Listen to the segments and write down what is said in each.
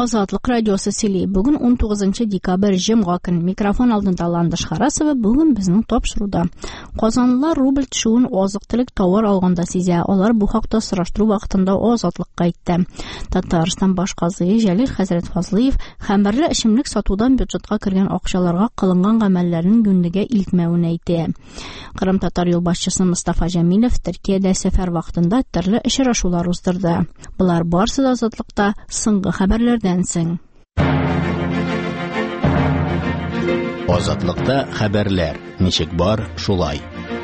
Azadlık Radiosu Sili. Bugün 19 dekabr Cuma günü mikrofon aldında Landish Harasova bugün bizning topshiruvda. Qozonlilar rubl tushuvini oziq-tulik tovar olganda sezadi. Ular bu haqda surashtiruv vaqtida ozodlikqa aytdi. Tatariston bosh qozi Jalil Hazrat Fazliyev xamirli ichimlik sotuvdan byudjetga kirgan oqshalarga qilingan amallarning gündiga iltmavini aytdi. Qrim Tatar yo'lboshchisi Mustafa Jamilov Turkiyada safar vaqtida turli uchrashuvlar uzdirdi. Bular barcha ozodlikda so'nggi xabarlardan so'ng. Ozodlikda xabarlar nechik bor shulay.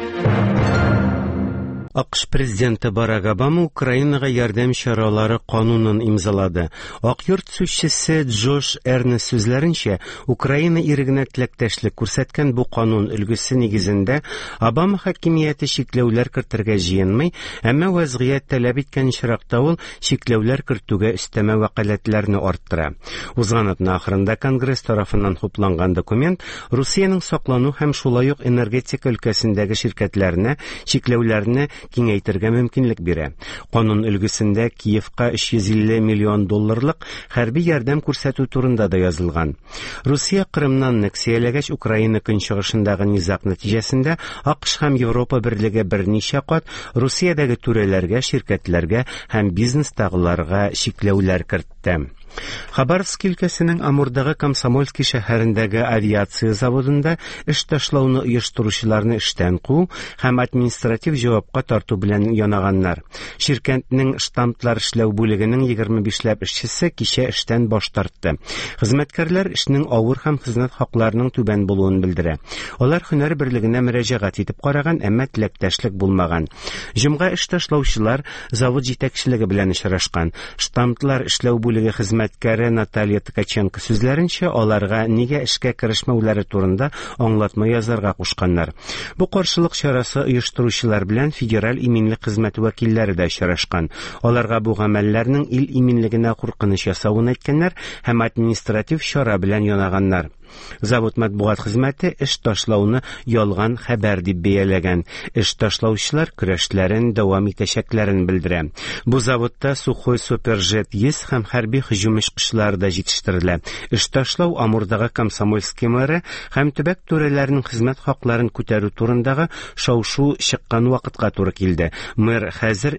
AQSh prezidenti Barack Obama Ukrainaga yordam choralari qonunini imzoladi. Oq yurt so'zchisi Josh Ernest so'zlarincha, Ukraina irigina tilakdoshlik ko'rsatgan bu qonun ulgusi negizida Obama hokimiyati cheklovlar kiritirga jiyanmay, ammo vaziyat talab etgan shiraqda ul cheklovlar kirituvga ustama vakolatlarni orttira. O'zgan yilning oxirida Kongress tomonidan to'plangan dokument Rossiyaning saqlanuv ham shulay energetika өлкәсендәге shirkatlarni cheklovlarni kengaytirga mumkinlik bera. Qonun ulgusida Kiyevga $350 million harbiy yordam ko'rsatuv turida da yozilgan. Rossiya Qrimdan aneksiyalagach Ukraina kunchig'ishindagi nizoq natijasida AQSh ham Yevropa birligi bir necha qat Rossiyadagi to'ralarga, shirkatlarga ham biznes tag'larga cheklovlar kiritdi. Xabarovsk өлкәсенең Amurdagi Komsomolskiy shahrindagi aviatsiya zavodida ish tashlawni uyushtiruvchilarni ishdan quv ham administrativ javobga tortuv bilan yonaganlar. Shirkatning shtamplar ishlaw bo'ligining 25 lab ishchisi kecha ishdan bosh tortdi. Xizmatkorlar ishning og'ir ham xizmat haqlarining tuban bo'lganini bildira. Ular hunar birligine mürajaat etib qaragan, ammo tilakdoshlik bo'lmagan. Jumga ish tashlawchilar zavod yetakchiligi bilan uchrashgan. Shtamplar ishlaw bo'ligi xizmatkari Natalya Tkachenko so'zlarincha, ularga nega ishga kirishmavlari turida anglatma yozarga qo'shganlar. Bu qarshilik chorasi uyushtiruvchilar bilan federal iminlik xizmat vakillari da uchrashgan. Ularga bu amallarning il iminligina qo'rqinish yasavini aytganlar ham administrativ chora bilan yonaganlar. Zavod matbuot xizmati ish tashlawni yolg'on xabar deb bayalagan. Ish tashlawchilar kurashlarini davom etishlarini bildirdi. Bu zavodda Sukhoy Superjet 100 ham harbiy hujum ishqishlarida yetishtiriladi. Ish tashlaw Amurdagi Komsomolskiy meri ham tubak to'ralarining xizmat haqlarini ko'taruv turindagi shov-shuv chiqqan vaqtga to'g'ri keldi. Mer hozir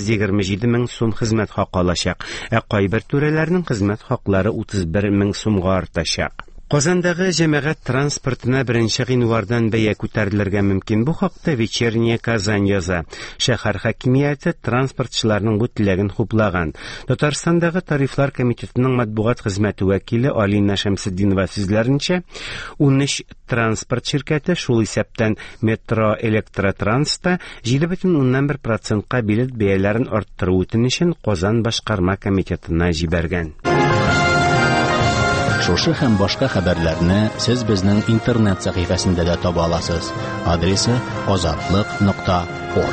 327 ming so'm xizmat haqi olashaq. Qoybir to'ralarining xizmat haqlari 31 ming so'mga ortashaq. Qozondagi jamoat transportini 1-yanvardan baya ko'tarilirga mumkin. Bu haqda Вечерняя Казань yoza. Shahar hokimiyati transportchilarning bu tilagini xo'plagan. Tataristondagi tariflar komitetining matbuot xizmati vakili Alina Shamsiddinova so'zlarincha, 13 transport shirkati shu hisobdan Metro Elektrotransda 7.1% ga bilet bayalarini orttirib o'tinishini Qozon boshqarma komitetine jibergan. Шушы һәм башка хәбәрләрне сез безнең интернет сәхифәсендә дә таба аласыз. Адресы azadlik.org.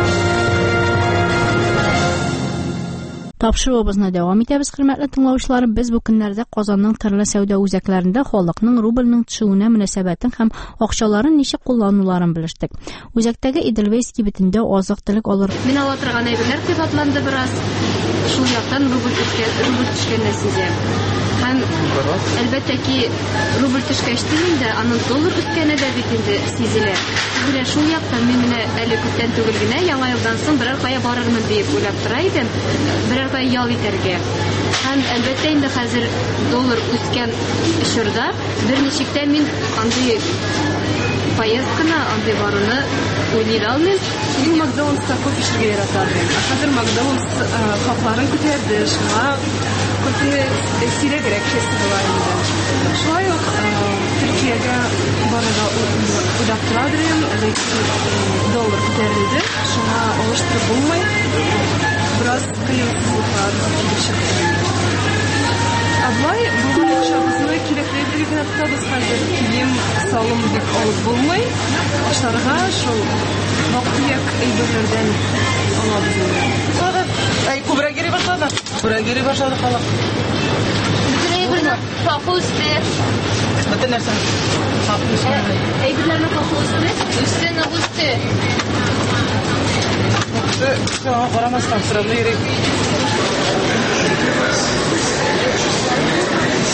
Тапшыруыбызны дәвам итәбез, хөрмәтле тыңлаучылар. Без бу көннәрдә Казанның төрле сәүдә үзәкләрендә халыкның рубльнең төшүенә мөнәсәбәтен һәм акчаларын ничек куллануларын белештек. Үзәктәге Идельвейский битендә азык-төлек алыр. Мин ала торган әйберләр кыймматланды бераз. Шул яктан рубль төшкәнне сизәм. Һәм әлбәттә ки рубль төшкәч инде аның доллар үскәне дә бит инде сизелә. Менә шул яктан мин менә әле күптән түгел генә яңа елдан соң берәр кая барырмын дип уйлап тора идем. Берәр кая ял итәргә. Һәм әлбәттә инде хәзер доллар үскән чорда берничектә мин андый поездканы, андый баруны уйлый алмыйм. Мин Макдональдста кофе эчәргә яратам. Хәзер Макдональдс хакларын күтәрде. Шуңа кофе сирәгрәк эчәсе була инде. Шулай ук Төркиягә барырга уйлап тора идем. Доллар күтәрелде. Шуңа алыштырып булмый. Biraz kıyımsızlıklar Ablay, bu akşamızı kirekli bir tutabız hazır kiyim salım dip alıp bulmay. Aşlarga şu vaktiyak eyberlerden alabız. Ay, kubra geri başladı. Kubra geri başladı kalak. Bütün eyberler kapı üstü. Bütün nersen? Kapı üstü. Eyberlerine kapı üstü. Üstüne üstü. Şu an karamazsan sıra bu yere.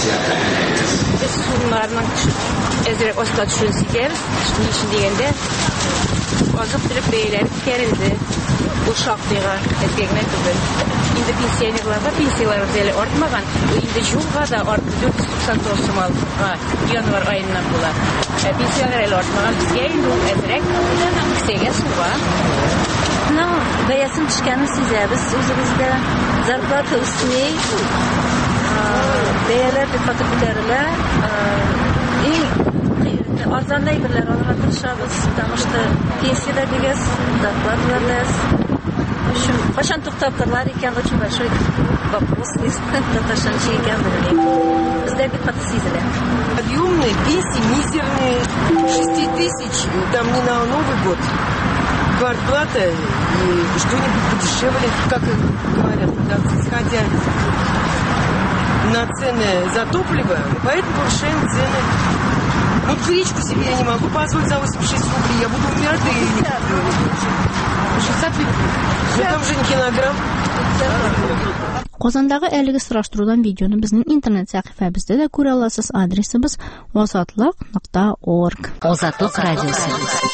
Biz sorunlarının ezerek osla düşünsüzleriz. Şunun için degende azıp dirip beyleri kerildi. Bu şartlığa etkilemek için. Şimdi pensiyonerlarga pensiyalar zeli artmagan. Şimdi жылга da arttı 499 so'mga yanvar ayından bular. Pensiyalar artmagan bizga endi ezerek kısega suva. No, bayasın çıkanı size biz o'zimizda zarplata üstüne değerler dikkati ko'tariladi. Arzanday birler alga tirishamiz, потому что pensiyalar degan zarplatalar Şu qachon to'xtab qoladi ekan, очень большой вопрос, qachoncha ekan bilmayman. Bizda diqqat seziladi. Подъемные пенсии мизерные, 6 тысяч, там не на Новый год. Квартплата и что-нибудь подешевле, как говорят, исходя на цены за топливо, поэтому повышаем цены. Ну, гречку себе я не могу позволить за 86 рублей, я буду умирать, да и не куплю. 60 рублей. Ну, там же не килограмм. Qozondagi әлеге сораштырудан видеоны безнең интернет сәхифәбездә дә күрә аласыз. Адресыбыз ozatliq.org. Ozatliq радиосы.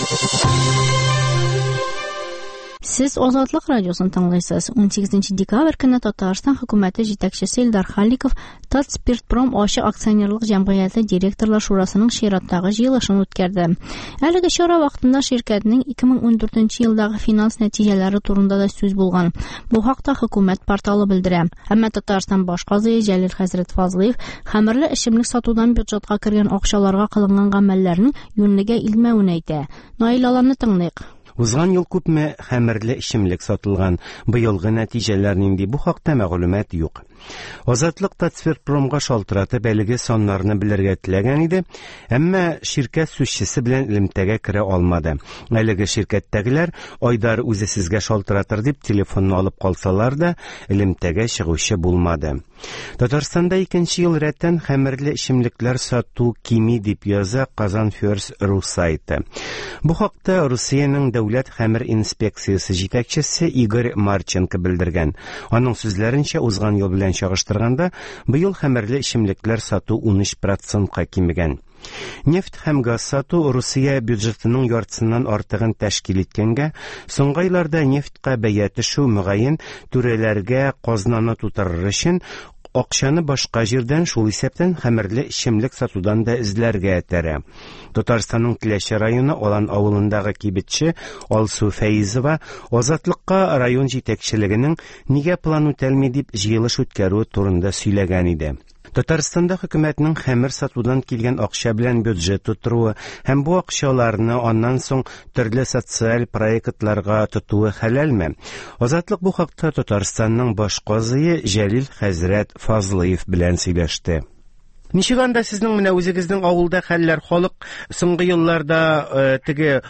Siz Ozatliq radiosunu тыңлыйсыз. 18 декабрь көне Татарстан хөкүмәте җитәкчесе Илдар Халиков Татспиртпром ачык акционерлык җәмгыяте директорлар шурасының чираттагы җыелышын үткәрде. Әлеге чара вакытында ширкәтнең 2014 елдагы финанс нәтиҗәләре турында да сүз булган. Бу хакта хөкүмәт порталы белдерә. Әмма Татарстан баш казые Җәлил хәзрәт Фазлыев хәмерле эчемлек сатудан бюджетка кергән акчаларга кылынган гамәлләрнең юньлегә илмәвен әйтә. Наил Аламны тыңлыйк. Узган ел күпме хәмерле эчемлек сатылган, быелгы нәтиҗәләр нинди, бу хакта мәгълүмат юк. Озатлык Татспиртпромга шалтыратып әлеге саннарны белергә теләгән иде, әмма ширкәт сүзчесе белән элемтәгә керә алмады. Әлеге ширкәттәгеләр Айдар үзе сезгә шалтыратыр дип телефонны алып калсалар да, элемтәгә чыгучы булмады. Татарстанда 2нче ел рәттән хәмерле эчемлекләр сату кими дип яза Казан Ферс Ру сайты. Бу хакта Русиянең дәүләт хәмер инспекциясе җитәкчесе Игорь Марченко белдергән. Аның сүзләренчә, узган ел белән чагыштырганда, быел хәмерле эчемлекләр сату 13%-ка кимегән. Нефт һәм газ сату Русия бюджетының яртысыннан артыгын тәшкил иткәнгә, соңгы айларда нефтка бәя төшү мөгаен түрәләргә казнаны тутырыр өчен акчаны башка җирдән, шул исәптән хәмерле эчемлек сатудан да эзләргә этәрә. Татарстанның Теләче районы Алан авылындагы кибетче Алсу Фәйзова Азатлыкка район җитәкчелегенең нигә план үтәлми дип җыелыш үткәрү турында сөйләгән иде. Татарстанда хөкүмәтнең хәмер сатудан килгән акча белән бюджет тутыруы һәм бу акчаларны аннан соң төрле социаль проектларга тотуы хәләлме? Азатлык бу хакта Татарстанның баш казые Җәлил хәзрәт Фазлыев белән сөйләште. Ничек анда сезнең менә үзегезнең авылда хәлләр, халык соңгы елларда теге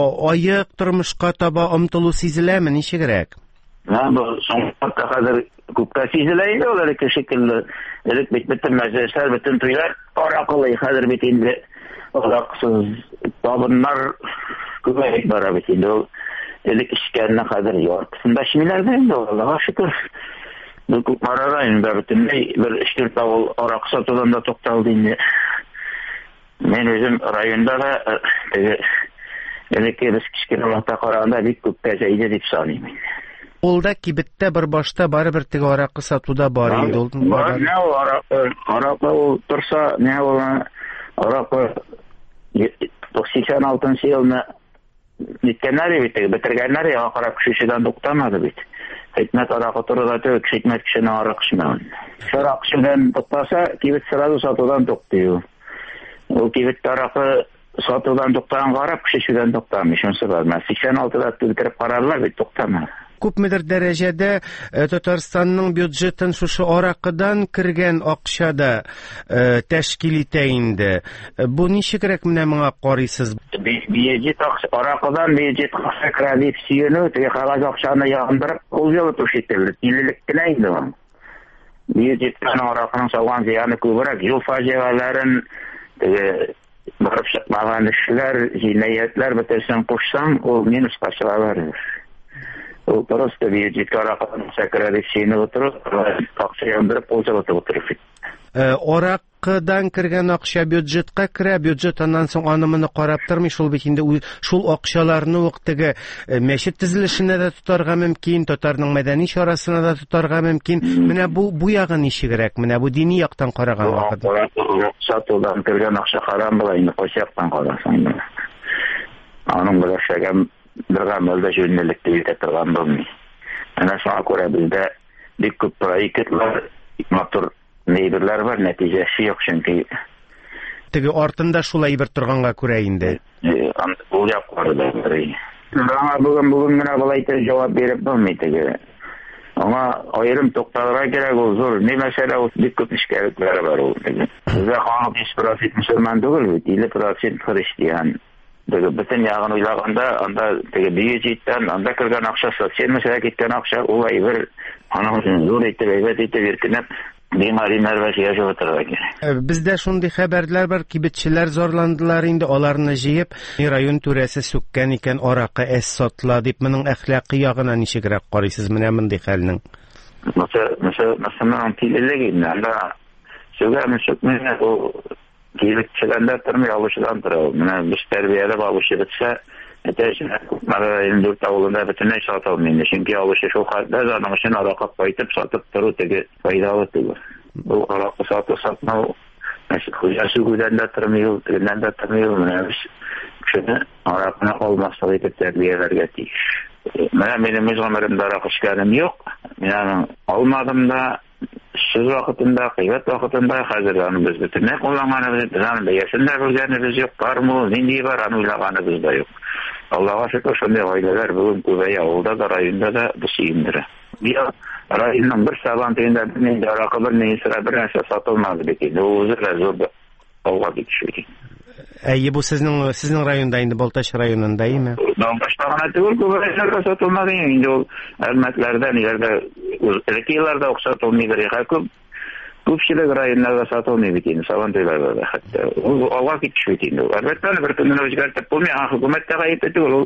аек тормышка таба омтылу сизеләме, ничегрәк? Бу соңгы хәзер күпкә сизелә иде, ул шикелле элек бөтен мәҗлесләр, бөтен туйлар аракылы хәзер бит инде араксыз табыннар күбәйеп бара бит инде. Элек эшкәнне хәзер яртысында шимиләрдә инде, Аллаһка шөкер. Бу Кукмара районында бөтенләй бер 3-4 авыл арак сатудан да тукталды инде. Мен үзем районда да элек без кичкенә вакытта караганда бик күп кәҗәйде дип саныйм. Олда кибеттә бер башта барыбер теге аракы сатуда бар инде ул. Аракы ул торса, не ул аракы 86 елны биткәннәр бит, бетергәннәр я карап кешедән туктамады бит. Хикмәт аракы турыда түк, хикмәт кешене аракы шмаган. Аракы кешедән туктаса, кибет сразу сатудан туктый. Ул кибет аракы сатудан туктаган карап кешедән туктамый. Шунысы бар. 86-да битереп карарлар бит, туктамады. Күпмедер дәрәҗәдә Татарстанның бюджетын шушы аракыдан кергән акчада тәшкил итә инде. Бу ничегрәк менә моңа карыйсыз? Бюджет аракыдан бюджет кредит сөйнү, теге кагаз акчаны ягындырып, ул ел төшетелде. Тилелек кенә инде ул. Бюджеттан аракының салган зыяны күбрәк, ел фаҗигаларын, теге барып чыкмаган эшләр, җинаятлар бетерсәң кушсаң, ул минуска чыгалар. Ул просто бюджетка аракыдан кредит сөйнү утырып, акча яндырып, ул җавап утырып. Оракыдан кергән акча бюджетка керә, бюджет аннан соң аны-моны карап тормый, шул бит инде шул акчаларны ук теге мәчет төзелешенә дә тотарга мөмкин, татарның мәдәни чарасына да тотарга мөмкин. Менә бу ягы ничегрәк? Менә бу дини яктан караган вакытта. Сатудан кергән акча харам була, инде кайсы яктан карасаң. Аның белән бер гамәлдә җүнлелекте итә торган булмый. Әнә шуңа күрә бездә бик күп проектлар, матур нәйберләр бар, нәтиҗәсе юк, чөнки теге артында шулай бер торганга күрә инде. Ул яклары да бар. Бүген генә булай итеп җавап биреп булмый теге. Аңа аерым тукталырга кирәк, ул зур. Ни мәсьәлә, ул бик күп эшкәрлекләр бар ул. Бездә халык 5% мөселман түгел, 50% христиан. Бөтен ягын уйлаганда, анда теге бюджеттан, анда кергән акча, социаль мәсьәлә киткән акча, ул әйбер аның өчен зур итеп, әйбәт итеп иркенеп, димаримнар ва яшәп торырга кирәк. Бездә шундый хәбәрләр бар, кибетчеләр зарландылар инде, аларны җыеп, район түрәсе сүккән икән, аракы сатла дип, моның әхлакый ягына ничегрәк карыйсыз менә мондый хәлнең? Мәсәлән, тилелеге анда сөйләм сүкмәгән, ул кибетчеләрдә тормый, алучыдан тора. Менә без тәрбияләп алучы бетсә, Мәгәрәйен дүрт авылында бөтенләй сатылмый. Чөнки алучы шул хәлдә аның өчен аракы кайтып сатып тору теге файдалы түгел. Бу аракы сатмау, хуҗасы гүдән дә тормый, тегеннән дә тормый. Менә без шуны аракыны алмаслык итеп тәрбияләргә тиеш. Менә минем гомеремдә аракы эчкәнем юк. Мин алмадым да. Siz vaqtında, kıymet vaqtında hazırlanı biz bütünlük kullanmanımız, biz anı beyesinde bilgenimiz yok, var mı, nindi var, anı uylaganımız da yok. Allah'a şükür şunday aileler bugün Kübey avulda da, rayında da bu siyindir. Bir rayının bir sabantıyında bir neydi, arakı bir neyi sıra bir neyse satılmaz bekiydi. O uzun zor bir avga geçişiydi. Bu sizin rayonda indi, Boltaş rayonunda iyi mi? Boltaş'ta değil, Kübey'lerde satılmadı. İndi o elmetlerden ileride, öteki yıllarda satılmayı köpçülük rayonlarda satılmayı bittiğini, Sabantıylarda da hatta. O avga geçişiydi. Elbette bir tününü özgürtüp bulmayan hükümette kayıp etti. O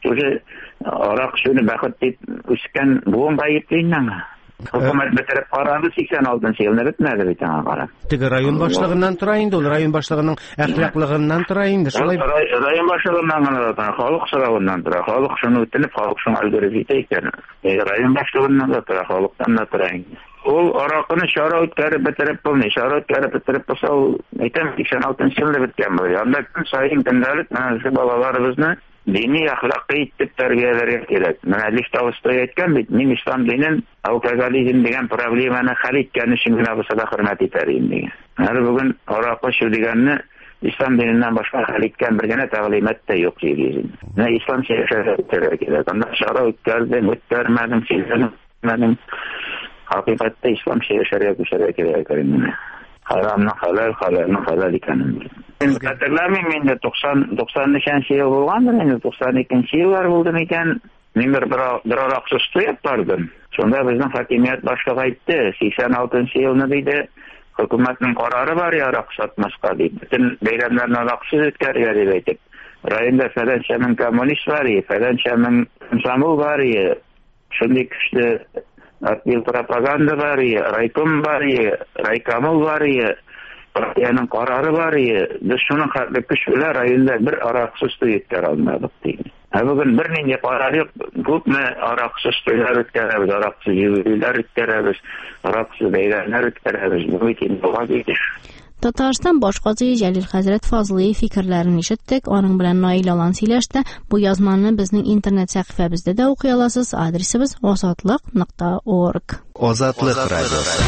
arak şunu bakıp deyip, üsken buğun kayıp deyin. Hükümet bitirip kararı 86 yılını bitmedi bir tane karar. Tege rayon başlığından tura indi, ol rayon başlığının ahlaklığından tura indi. Rayon başlığından tura, halk sırağından tura, halk şunu üttünüp, halk şunu algoritmiyken, rayon başlığından da tura, halktan da tura indi. Ol arakını şara ütkerip bitirip bulmuyor, şara ütkerip bitirip bulsa, o 86 yılını bitken böyle. Anda tüm sayın gündelik, şu balalarımızı dini ahlakı itip terbiyeleri gerek. Menə Lif Tolstoy etken bit, min İslam dinin alkoholizm degen problemini hal etken için günahısına hürmet ederim diye. Yani bugün arakı şu degenini İslam dininden başka hal etken bir gene tağlimet de yok diyeceğim. Ne İslam şerefleri gerek. Anda şara ütkerdim, ütkermedim, silmedim. Hakikatte İslam şerefleri gerek. Haramın halal, halalın halal ikanin. Hatırlamıyorum, ben de 90 yıl olgandır, ben de 92 yıllar buldum iken, ben bir araksız yapardım. Sonra bizden hakimiyet başlığı ayıttı, 86 yılını deydi, hükümetin kararı var ya arak satmaska deydi. Bütün beylemlerin araksız etkerler deydi. Rayında Ferençe'nin komünist var ya, Ferençe'nin Samul var ya, şimdi güçlü Akbil propaganda var ya, Raykom var ya, Raykamul var ya, partiyanın kararı var ya, biz şunun kararlı kişiler rayında bir araksız tüyetler almadık değil. Bugün bir neyce karar yok, köpme araksız tüyler ütkeremiz, araksız yürüyler ütkeremiz, araksız beylerler ütkeremiz, bu için doğa gidiş. Tatarstan baş qazı Cəlil Həzrət Fazlıyev fikirlərini eşitdik. Onun bilən Nail alan siləşdə bu yazmanı bizning internet səhifəmizdə də oxuya alasınız. Adresimiz ozatliq.org. Ozatliq radiosi.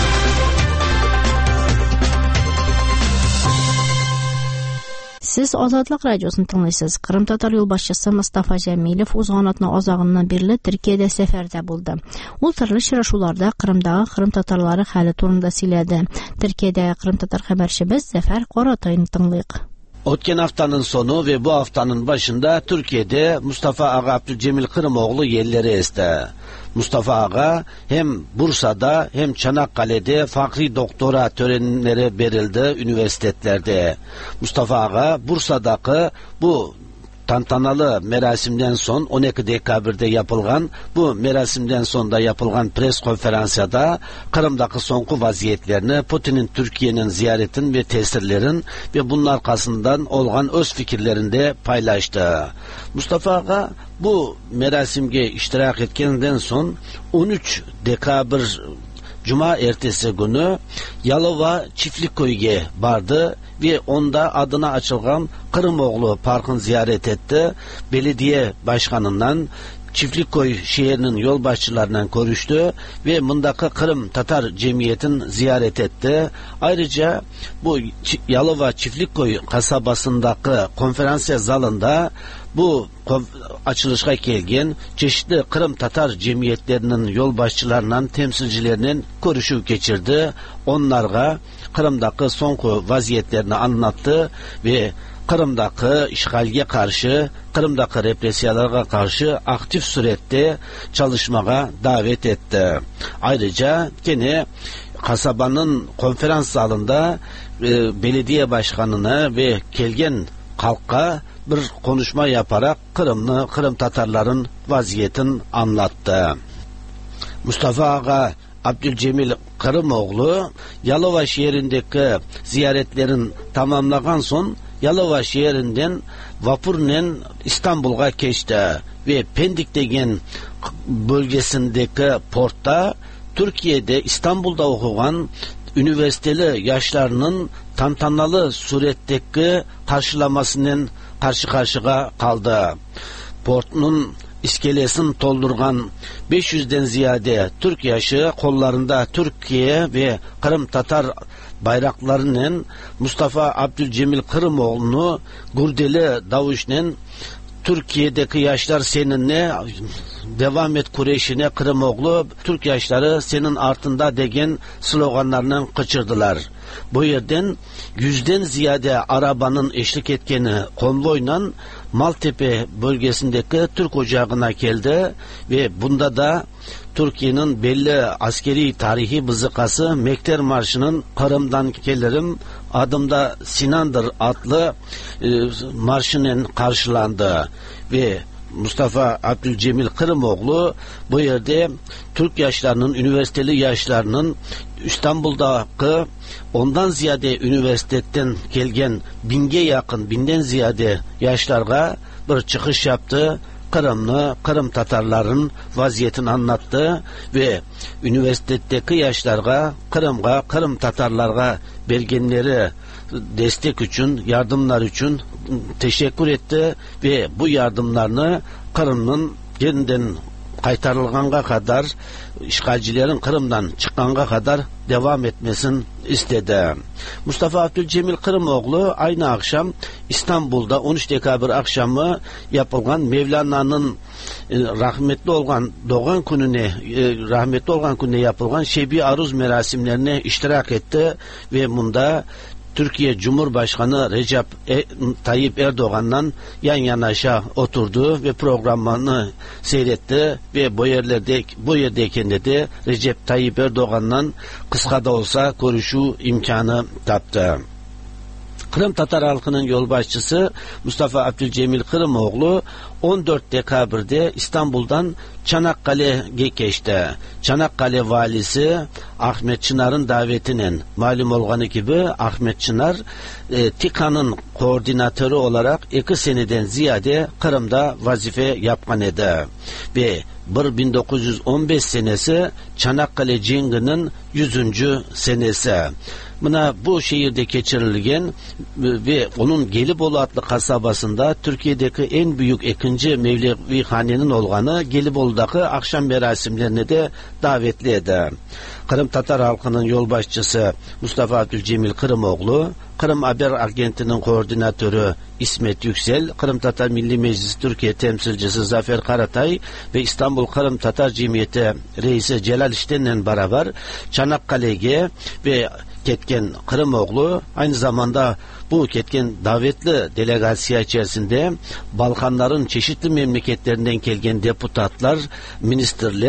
Siz Azadlıq radiosunu dinləyirsiniz. Qırım Tatar yolbaşçısı Mustafa Cəmilov uzğanatına azağından birli Türkiyədə səfərdə buldu. O türlü şiraşularda Qırımdağı Qırım Tatarları həli turunda silədi. Türkiyədə Qırım Tatar xəbərçimiz Zəfər Qoratayını dinləyik. Ötken haftanın sonu ve bu haftanın başında Türkiye'de Mustafa Ağa Abdülcemil Kırımoğlu yerleri esti. Mustafa Ağa hem Bursa'da hem Çanakkale'de farklı doktora törenleri verildi üniversitelerde. Mustafa Ağa Bursa'daki bu tantanalı merasimden son 12 dekabrde yapılgan bu merasimden sonda yapılgan pres konferansiyada Kırım'daki sonku vaziyetlerini, Putin'in Türkiye'nin ziyaretin ve tesirlerin ve bunun arkasından olgan öz fikirlerinde paylaştı. Mustafa Ağa bu merasimge iştirak etkenden son 13 dekabr Cuma ertesi günü Yalova Çiftliköy'e vardı ve onda adına açılgan Kırımoğlu Park'ın ziyaret etti. Belediye başkanından Çiftlikköy şehrinin yol başçılarından görüştü ve bundaki Kırım Tatar Cemiyeti'ni ziyaret etti. Ayrıca bu Yalova Çiftlikköy kasabasındaki konferansiya zalında bu açılışa gelgen çeşitli Kırım Tatar cemiyetlerinin yol başçılarından temsilcilerinin görüşü geçirdi. Onlarga Kırım'daki sonku vaziyetlerini anlattı ve Kırım'daki işgalge karşı, Kırım'daki represiyalara karşı aktif surette çalışmaya davet etti. Ayrıca yine kasabanın konferans salonunda belediye başkanına ve kelgen halka bir konuşma yaparak Kırım Tatarların vaziyetini anlattı. Mustafa Ağa Abdülcemil Kırımoğlu Yalova şehrindeki ziyaretlerin tamamlagan son Yalova şehrinden vapurla İstanbul'a geçti ve Pendik degen bölgesindeki portta Türkiye'de İstanbul'da okuyan üniversiteli yaşlarının tantanalı suretteki karşılamasının karşı karşıya kaldı. Port'un iskelesini doldurgan 500'den ziyade Türk yaşı kollarında Türkiye ve Kırım Tatar bayraklarının Mustafa Abdülcemil Kırımoğlu'nu Gurdeli Davuş'un Türkiye'deki yaşlar seninle devam et Kureyş'ine Kırımoğlu Türk yaşları senin artında degen sloganlarını kaçırdılar. Bu yerden 100'den ziyade arabanın eşlik etkeni konvoyla Maltepe bölgesindeki Türk ocağına geldi ve bunda da Türkiye'nin belli askeri tarihi bızıkası Mekter Marşı'nın Kırım'dan gelirim adımda Sinan'dır adlı marşının karşılandı ve Mustafa Abdülcemil Kırımoğlu bu yerde Türk yaşlarının, üniversiteli yaşlarının İstanbul'daki ondan ziyade üniversiteden gelgen 1000'e yakın, 1000'den ziyade yaşlarga bir çıkış yaptı. Kırım Tatarların vaziyetini anlattı ve üniversitedeki yaşlarga, Kırım Tatarlarga belgenleri destek için, yardımlar için teşekkür etti ve bu yardımlarını Kırım'ın yeniden kaytarılğanğa kadar, işgalcilerin Kırım'dan çıkkanğa kadar devam etmesin istedi. Mustafa Abdülcemil Kırımoğlu aynı akşam İstanbul'da 13 dekabr akşamı yapılgan Mevlana'nın rahmetli olan gününe yapılgan Şebi Aruz merasimlerine iştirak etti ve bunda Türkiye Cumhurbaşkanı Recep Tayyip Erdoğan'la yan yanaşa oturdu ve programını seyretti ve bu yerdeyken de Recep Tayyip Erdoğan'la kısa da olsa görüşü imkanı taptı. Kırım Tatar halkının yolbaşçısı Mustafa Abdülcemil Kırımoğlu 14 dekabrde İstanbul'dan Çanakkale'ye geçti. Çanakkale valisi Ahmet Çınar'ın davetinin malum olganı gibi Ahmet Çınar TİKA'nın koordinatörü olarak 2 seneden ziyade Kırım'da vazife yapkan idi. Ve 1915 senesi Çanakkale Cengi'nin 100. senesi. Buna bu şehirde geçirilgen ve onun Gelibolu adlı kasabasında Türkiye'deki en büyük ikinci Mevlevi hanenin olganı Gelibolu'daki akşam merasimlerine de davetli edi. Kırım Tatar halkının yolbaşçısı Mustafa Abdülcemil Kırımoğlu, Kırım Haber Agenti'nin koordinatörü İsmet Yüksel, Kırım Tatar Milli Meclisi Türkiye temsilcisi Zafer Karatay ve İstanbul Kırım Tatar Cemiyeti reisi Celal İşten'le beraber Çanakkale'ye ve ketken Kırımoğlu aynı zamanda bu ketken davetli delegasya içerisinde Balkanların çeşitli memleketlerinden gelgen deputatlar, ministerler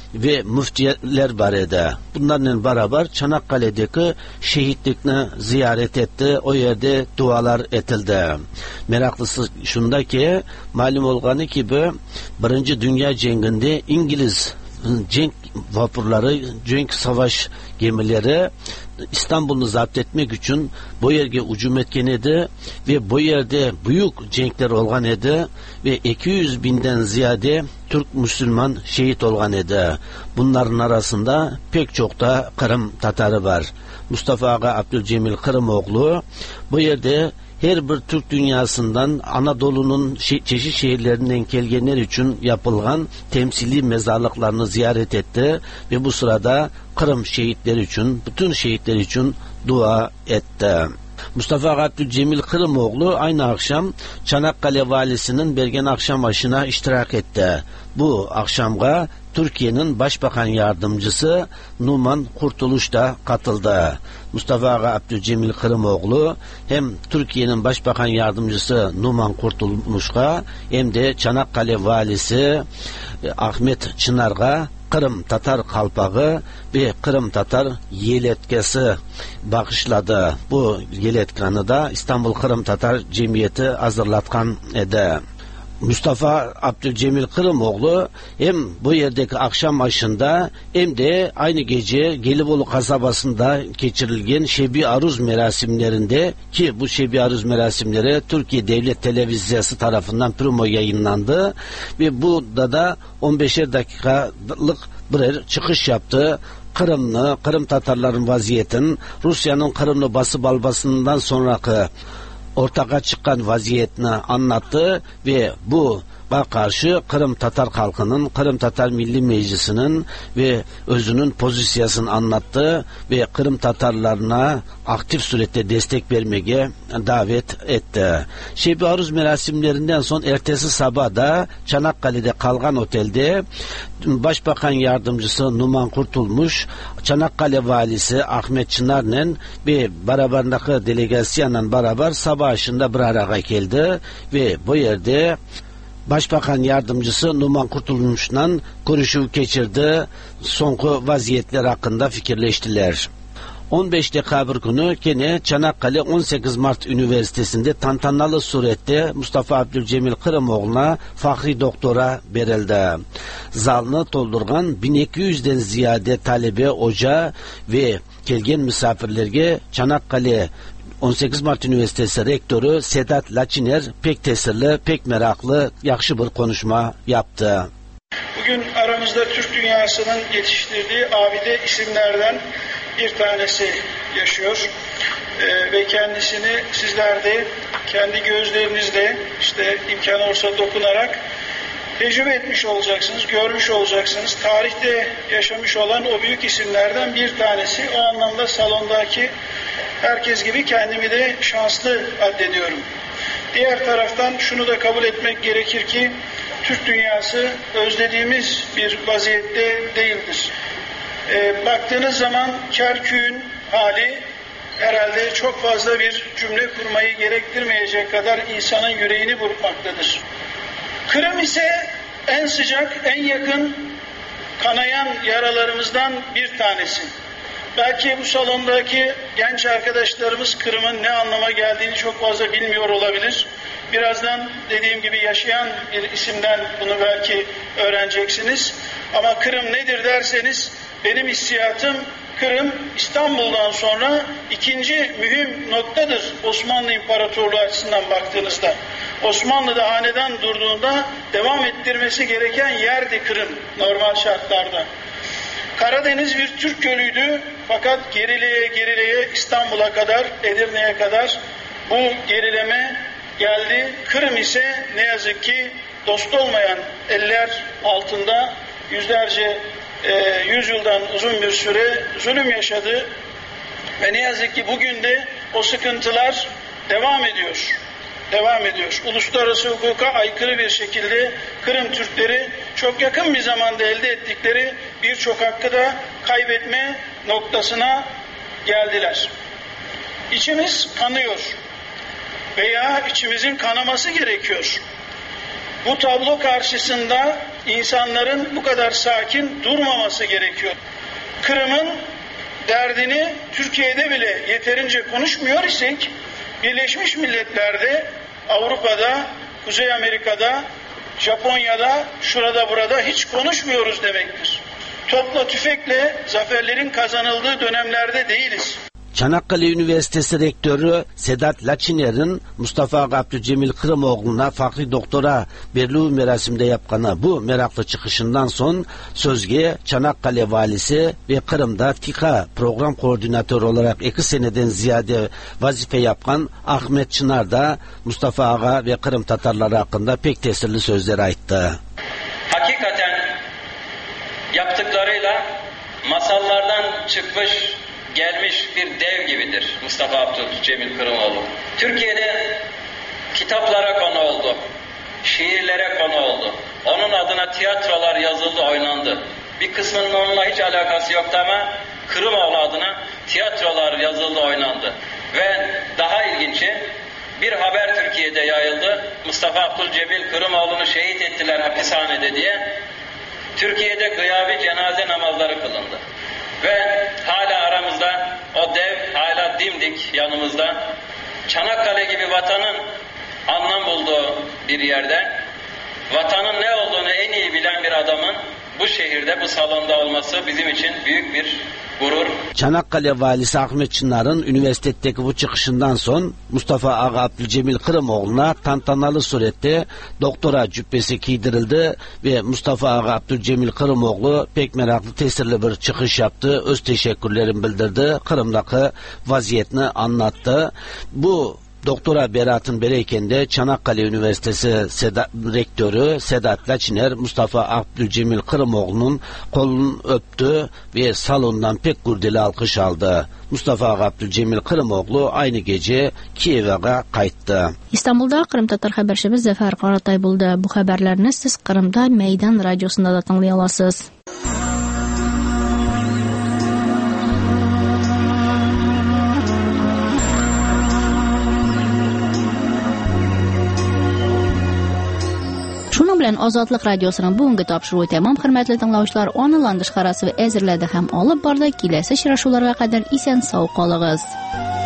ve müftiler var edi. Bunlarla beraber Çanakkale'deki şehitlikini ziyaret etti. O yerde dualar etildi. Meraklısı şunda ki, malum olganı gibi Birinci Dünya Cengi'nde İngiliz cenk vapurları, cenk savaş gemileri İstanbul'u zapt etmek için bu yerge hücum etken edi ve bu yerde büyük cenkler olgan edi ve 200 binden ziyade Türk Müslüman şehit olgan edi. Bunların arasında pek çok da Kırım Tatarı var. Mustafa Ağa Abdülcemil Kırımoğlu bu yerde her bir Türk dünyasından Anadolu'nun çeşitli şehirlerinden gelgenler için yapılgan temsili mezarlıklarını ziyaret etti ve bu sırada Kırım şehitleri için, bütün şehitler için dua etti. Mustafa Abdülcemil Kırımoğlu aynı akşam Çanakkale valisinin Bergen akşam aşına iştirak etti. Bu akşamga Türkiye'nin Başbakan Yardımcısı Numan Kurtuluş da katıldı. Mustafa Ağa Abdülcemil Kırımoğlu hem Türkiye'nin Başbakan Yardımcısı Numan Kurtuluş'a hem de Çanakkale valisi Ahmet Çınar'a Kırım Tatar kalpağı ve Kırım Tatar yeletkesi bağışladı. Bu yeletkanı da İstanbul Kırım Tatar Cemiyeti hazırlatkan edi. Mustafa Abdülcemil Kırımoğlu hem bu yerdeki akşam aşında hem de aynı gece Gelibolu kasabasında geçirilgen Şebi Aruz merasimlerinde, ki bu Şebi Aruz merasimleri Türkiye Devlet Televizyası tarafından primo yayınlandı ve burada da 15'er dakikalık bir çıkış yaptı. Kırım Tatarların vaziyetin, Rusya'nın Kırım'ı basıp almasından sonraki ortaya çıkan vaziyetini anlattı ve bu karşı Kırım Tatar halkının, Kırım Tatar Milli Meclisi'nin ve özünün pozisyasını anlattı ve Kırım Tatarlarına aktif surette destek vermeye davet etti. Şebi Aruz merasimlerinden son ertesi sabah da Çanakkale'de kalgan otelde Başbakan Yardımcısı Numan Kurtulmuş, Çanakkale valisi Ahmet Çınar'la ve beraberindeki delegasyonla beraber sabah aşında bir araya geldi ve bu yerde Başbakan Yardımcısı Numan Kurtulmuş'la görüşü geçirdi. Sonki vaziyetler hakkında fikirleştiler. 15 dekabr günü gene Çanakkale 18 Mart Üniversitesi'nde tantanalı surette Mustafa Abdülcemil Kırımoğlu'na fahri doktora verildi. Zalını doldurgan 1200'den ziyade talebe, hoca ve gelgen misafirlerge Çanakkale 18 Mart Üniversitesi rektörü Sedat Laçiner pek tesirli, pek meraklı, yakşı bir konuşma yaptı. Bugün aramızda Türk dünyasının yetiştirdiği abide isimlerden bir tanesi yaşıyor. Ve kendisini sizler de kendi gözlerinizle işte imkan olursa dokunarak tecrübe etmiş olacaksınız, görmüş olacaksınız. Tarihte yaşamış olan o büyük isimlerden bir tanesi. O anlamda salondaki herkes gibi kendimi de şanslı addediyorum. Diğer taraftan şunu da kabul etmek gerekir ki Türk dünyası özlediğimiz bir vaziyette değildir. Baktığınız zaman Kerkük'ün hali herhalde çok fazla bir cümle kurmayı gerektirmeyecek kadar insanın yüreğini burkmaktadır. Kırım ise en sıcak, en yakın kanayan yaralarımızdan bir tanesi. Belki bu salondaki genç arkadaşlarımız Kırım'ın ne anlama geldiğini çok fazla bilmiyor olabilir. Birazdan dediğim gibi yaşayan bir isimden bunu belki öğreneceksiniz. Ama Kırım nedir derseniz benim hissiyatım Kırım İstanbul'dan sonra ikinci mühim noktadır Osmanlı İmparatorluğu açısından baktığınızda. Osmanlı'da hanedan durduğunda devam ettirmesi gereken yerdi Kırım normal şartlarda. Karadeniz bir Türk gölüydü fakat gerileye İstanbul'a kadar, Edirne'ye kadar bu gerileme geldi. Kırım ise ne yazık ki dost olmayan eller altında yüzlerce, 100 yıldan uzun bir süre zulüm yaşadı. Ve ne yazık ki bugün de o sıkıntılar devam ediyor. Uluslararası hukuka aykırı bir şekilde Kırım Türkleri çok yakın bir zamanda elde ettikleri birçok hakkı da kaybetme noktasına geldiler. İçimiz kanıyor veya içimizin kanaması gerekiyor. Bu tablo karşısında insanların bu kadar sakin durmaması gerekiyor. Kırım'ın derdini Türkiye'de bile yeterince konuşmuyor isek, Birleşmiş Milletler'de, Avrupa'da, Kuzey Amerika'da, Japonya'da, şurada burada hiç konuşmuyoruz demektir. Topla tüfekle zaferlerin kazanıldığı dönemlerde değiliz. Çanakkale Üniversitesi Rektörü Sedat Laçiner'in Mustafa Abdülcemil Kırımoğlu'na farklı doktora berliği merasimde yapkanı bu meraklı çıkışından son sözge Çanakkale valisi ve Kırım'da TİKA program koordinatörü olarak 2 seneden ziyade vazife yapan Ahmet Çınar da Mustafa Ağa ve Kırım Tatarları hakkında pek tesirli sözler ayttı. Hakikaten yaptıklarıyla masallardan çıkmış gelmiş bir dev gibidir Mustafa Abdülcemil Kırımoğlu. Türkiye'de kitaplara konu oldu, şiirlere konu oldu. Onun adına tiyatrolar yazıldı, oynandı. Bir kısmının onunla hiç alakası yoktu ama Kırımoğlu adına tiyatrolar yazıldı, oynandı. Ve daha ilginci bir haber Türkiye'de yayıldı. Mustafa Abdülcemil Kırımoğlu'nu şehit ettiler hapishanede diye. Türkiye'de gıyabi cenaze namazları kılındı. Ve hala aramızda o dev hala dimdik yanımızda. Çanakkale gibi vatanın anlam bulduğu bir yerde vatanın ne olduğunu en iyi bilen bir adamın bu şehirde, bu salonda olması bizim için büyük bir gurur. Çanakkale valisi Ahmet Çınar'ın üniversitedeki bu çıkışından son Mustafa Ağa Abdülcemil Kırımoğlu'na tantanalı surette doktora cübbesi giydirildi ve Mustafa Ağa Abdülcemil Kırımoğlu pek meraklı tesirli bir çıkış yaptı. Öz teşekkürlerini bildirdi. Kırım'daki vaziyetini anlattı. Bu doktora beratın bereyken de Çanakkale Üniversitesi Rektörü Sedat Laçiner Mustafa Abdülcemil Kırımoğlu'nun kolunu öptü ve salondan pek gurdeli alkış aldı. Mustafa Abdülcemil Kırımoğlu aynı gece Kiev'e kayıttı. İstanbul'da Kırım Tatar haberçimiz Zafer Qaratay buldu. Bu haberlerini siz Kırım'da Meydan Radyosu'nda da tanlay alasınız. Şunun bilen Azadlık Radyosu'nun bugungi topşuruğu tamam, hürmetli dinleyiciler, onunla dışarısı ve ezirledi hem alıp barda kilesi şiraşularga kadar isen sağ qalığız.